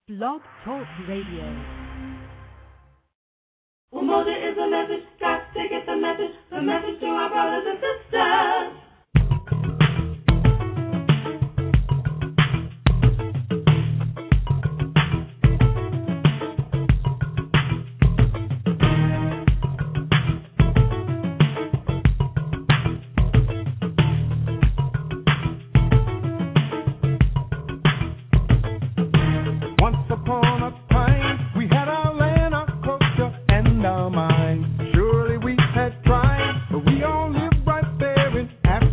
Blog Talk Radio. Umoja is a message, got to get the message to our brothers and sisters. Surely we had tried, but we all live right there in Africa.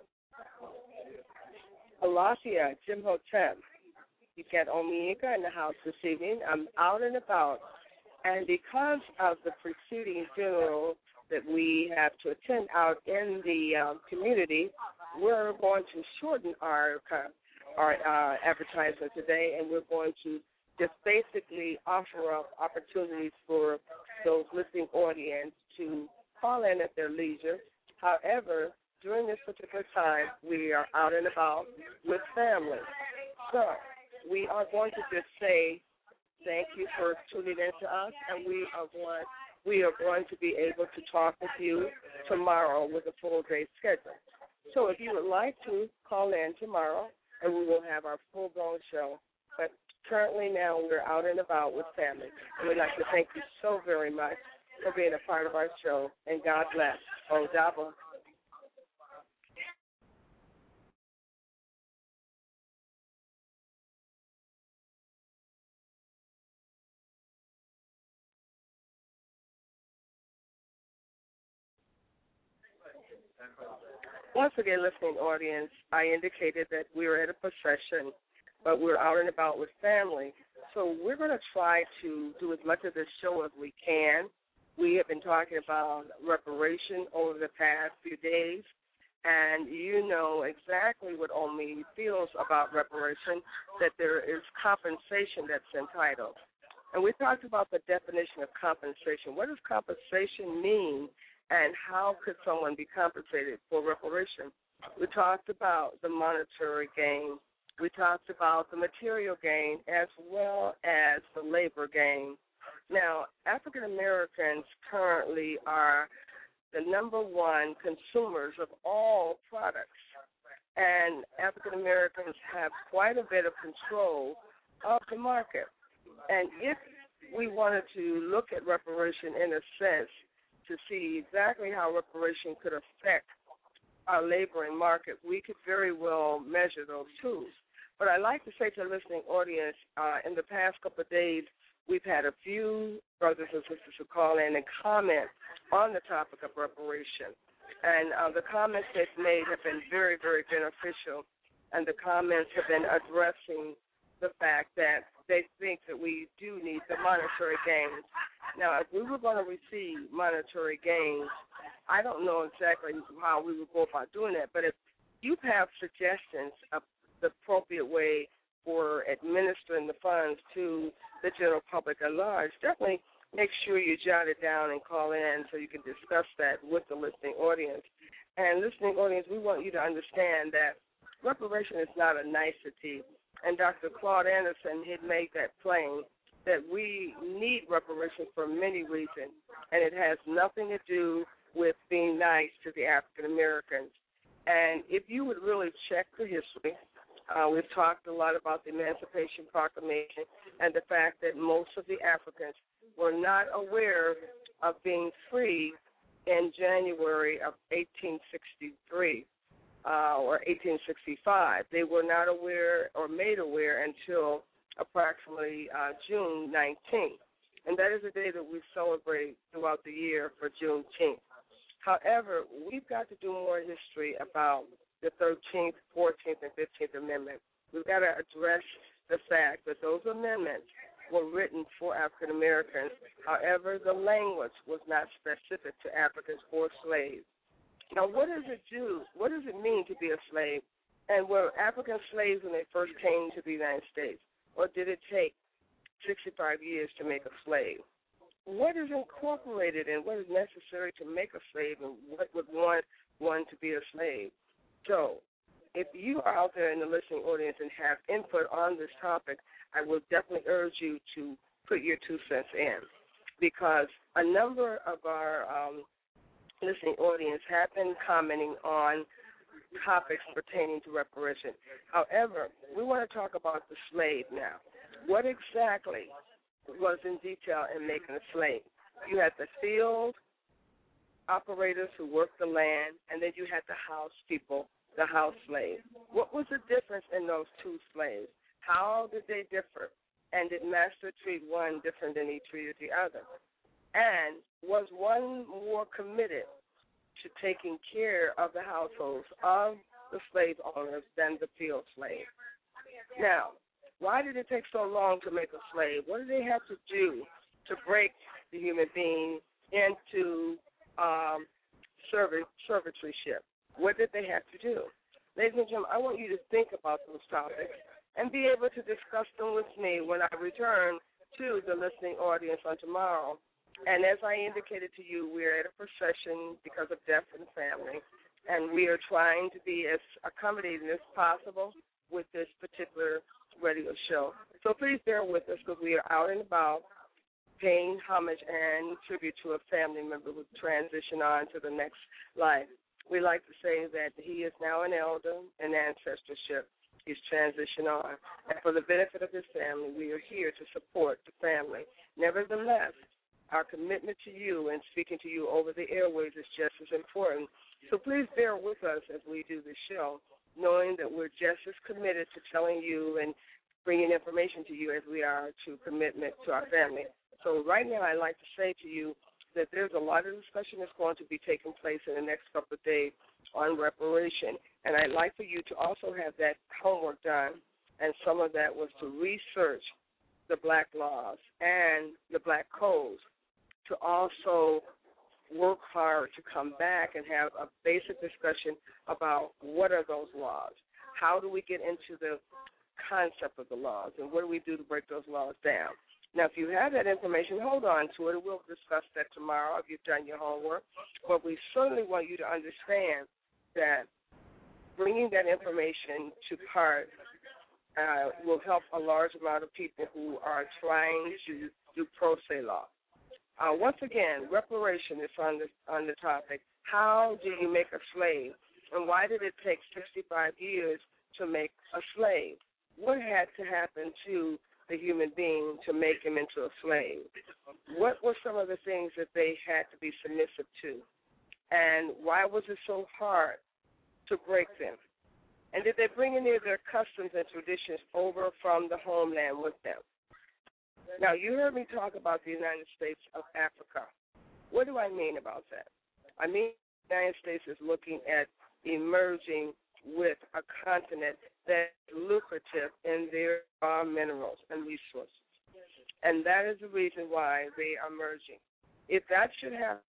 Alasia, Jim Hotep. You got Omiika in the house this evening. I'm out and about. And because of the preceding funeral that we have to attend out in the community, we're going to shorten our advertisement today, and we're going to just basically offer up opportunities for those listening audience to call in at their leisure. However, during this particular time, we are out and about with family. So we are going to just say thank you for tuning in to us, and we are going to be able to talk with you tomorrow with a full day schedule. So if you would like to call in tomorrow, and we will have our full-blown show. But currently now we're out and about with family, and we'd like to thank you so very much for being a part of our show, and God bless. Odabo. Once again, listening audience, I indicated that we were at a procession, but we're out and about with family. So we're going to try to do as much of this show as we can. We have been talking about reparation over the past few days, and you know exactly what Omi feels about reparation, that there is compensation that's entitled. And we talked about the definition of compensation. What does compensation mean? And how could someone be compensated for reparation? We talked about the monetary gain. We talked about the material gain as well as the labor gain. Now, African Americans currently are the number one consumers of all products, and African Americans have quite a bit of control of the market. And if we wanted to look at reparation in a sense, to see exactly how reparation could affect our laboring market, we could very well measure those tools. But I'd like to say to the listening audience, in the past couple of days, we've had a few brothers and sisters who call in and comment on the topic of reparation. And the comments they've made have been very, very beneficial, and the comments have been addressing the fact that they think that we do need the monetary gains. Now, if we were going to receive monetary gains, I don't know exactly how we would go about doing that, but if you have suggestions of the appropriate way for administering the funds to the general public at large, definitely make sure you jot it down and call in so you can discuss that with the listening audience. And listening audience, we want you to understand that reparation is not a nicety. And Dr. Claude Anderson had made that plain, that we need reparations for many reasons, and it has nothing to do with being nice to the African Americans. And if you would really check the history, we've talked a lot about the Emancipation Proclamation and the fact that most of the Africans were not aware of being free in January of 1863. Or 1865. They were not aware or made aware until approximately June 19th. And that is a day that we celebrate throughout the year for Juneteenth. However, we've got to do more history about the 13th, 14th, and 15th Amendment. We've got to address the fact that those amendments were written for African Americans. However, the language was not specific to Africans or slaves. Now, what does it do? What does it mean to be a slave? And were African slaves when they first came to the United States? Or did it take 65 years to make a slave? What is incorporated in what is necessary to make a slave, and what would want one to be a slave? So if you are out there in the listening audience and have input on this topic, I will definitely urge you to put your 2 cents in, because a number of our listening audience have been commenting on topics pertaining to reparation. However, we want to talk about the slave now. What exactly was in detail in making a slave? You had the field operators who worked the land, and then you had the house people, the house slaves. What was the difference in those 2 slaves? How did they differ? And did master treat one different than he treated the other? And was one more committed to taking care of the households of the slave owners than the field slave. Now, why did it take so long to make a slave? What did they have to do to break the human being into servitude? What did they have to do? Ladies and gentlemen, I want you to think about those topics and be able to discuss them with me when I return to the listening audience on tomorrow. And as I indicated to you, we're at a procession because of death in the family, and we are trying to be as accommodating as possible with this particular radio show. So please bear with us because we are out and about paying homage and tribute to a family member who transitioned on to the next life. We like to say that he is now an elder in ancestorship. He's transitioned on. And for the benefit of his family, we are here to support the family. Nevertheless, our commitment to you and speaking to you over the airways is just as important. So please bear with us as we do this show, knowing that we're just as committed to telling you and bringing information to you as we are to commitment to our family. So right now I'd like to say to you that there's a lot of discussion that's going to be taking place in the next couple of days on reparation. And I'd like for you to also have that homework done, and some of that was to research the black laws and the black codes, to also work hard to come back and have a basic discussion about what are those laws. How do we get into the concept of the laws, and what do we do to break those laws down? Now, if you have that information, hold on to it. We'll discuss that tomorrow if you've done your homework. But we certainly want you to understand that bringing that information to part will help a large amount of people who are trying to do pro se law. Once again, reparation is on the topic. How do you make a slave, and why did it take 65 years to make a slave? What had to happen to the human being to make him into a slave? What were some of the things that they had to be submissive to? And why was it so hard to break them? And did they bring any of their customs and traditions over from the homeland with them? Now, you heard me talk about the United States of Africa. What do I mean about that? I mean the United States is looking at emerging with a continent that's lucrative in their raw minerals and resources. And that is the reason why they are merging. If that should happen,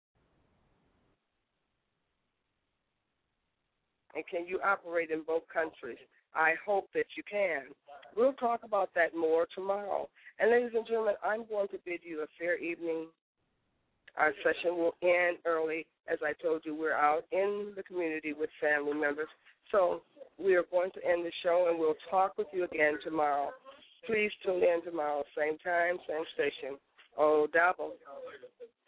and can you operate in both countries? I hope that you can. We'll talk about that more tomorrow. And ladies and gentlemen, I'm going to bid you a fair evening. Our session will end early. As I told you, we're out in the community with family members. So we are going to end the show, and we'll talk with you again tomorrow. Please tune in tomorrow, same time, same station. Oh, double.